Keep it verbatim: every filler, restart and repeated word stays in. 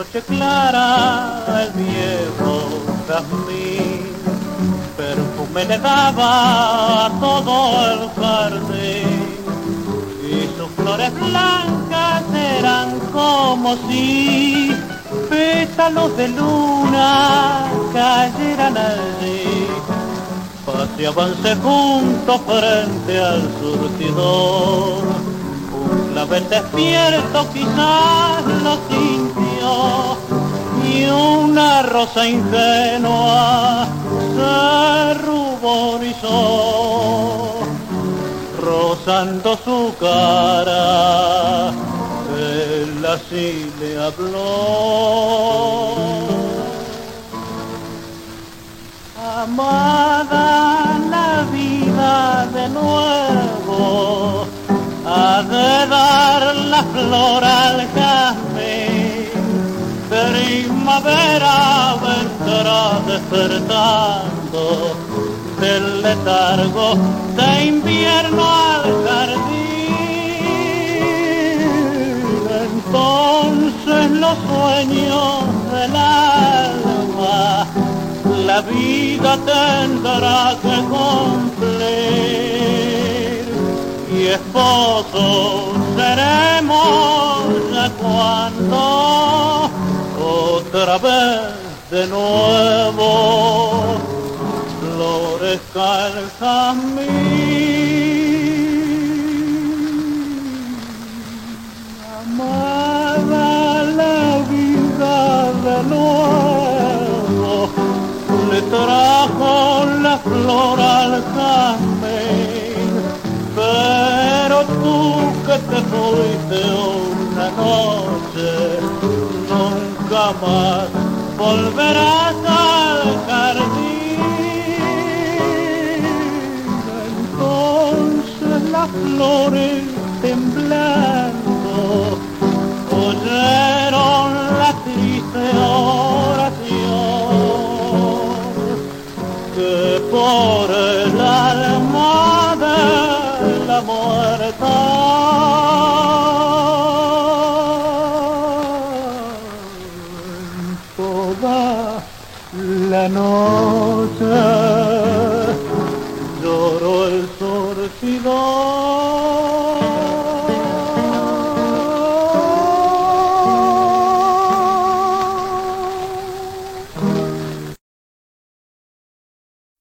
noche clara el viejo jazmín perfume le daba a todo el jardín y sus flores blancas eran como si pétalos de luna cayeran allí. Paseábanse juntos frente al surtidor, un clavel despierto quizás lo sintió y una rosa ingenua se ruborizó, rozando su cara, él así le habló. Amada, la vida de nuevo ha de dar la flor al jazmín. Primavera vendrá despertando del letargo de invierno al jardín. Entonces los sueños del alma la vida tendrá que cumplir y esposos seremos ya cuando otra vez de nuevo florezca el jazmín. Amada, la vida de nuevo le trajo la flor al jazmín, pero tú que te fuiste una noche, nunca más volverás al jardín. Entonces las flores temblando oyeron la triste oración que por el alma de la muerta toda la noche lloró el surtidor.